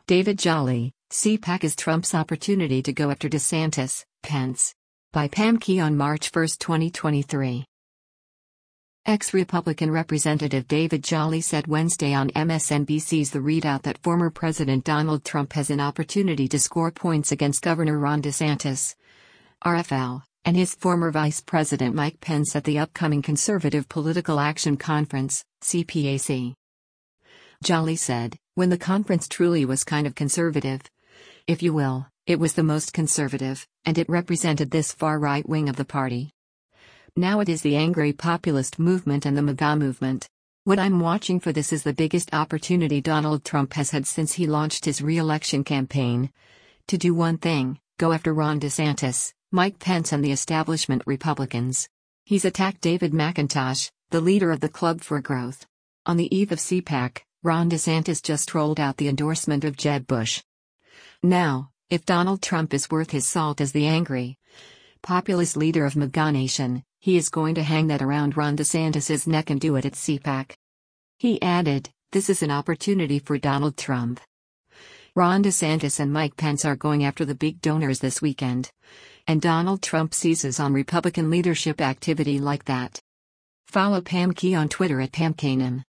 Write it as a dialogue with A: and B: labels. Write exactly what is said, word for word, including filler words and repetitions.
A: David Jolly, CPAC is Trump's opportunity to go after DeSantis, Pence. By Pam Key on March first, twenty twenty-three. Ex-Republican Representative David Jolly said Wednesday on M S N B C's The Readout that former President Donald Trump has an opportunity to score points against Governor Ron DeSantis, R F L, and his former Vice President Mike Pence at the upcoming Conservative Political Action Conference, C P A C. Jolly said, when the conference truly was kind of conservative, if you will, it was the most conservative, and it represented this far-right wing of the party. Now it is the angry populist movement and the MAGA movement. What I'm watching for this is the biggest opportunity Donald Trump has had since he launched his re-election campaign. To do one thing, go after Ron DeSantis, Mike Pence and the establishment Republicans. He's attacked David McIntosh, the leader of the Club for Growth. On the eve of CPAC, Ron DeSantis just rolled out the endorsement of Jeb Bush. Now, if Donald Trump is worth his salt as the angry, populist leader of MAGA Nation, he is going to hang that around Ron DeSantis' neck and do it at CPAC. He added, this is an opportunity for Donald Trump. Ron DeSantis and Mike Pence are going after the big donors this weekend. And Donald Trump seizes on Republican leadership activity like that. Follow Pam Key on Twitter at Pam Kanan.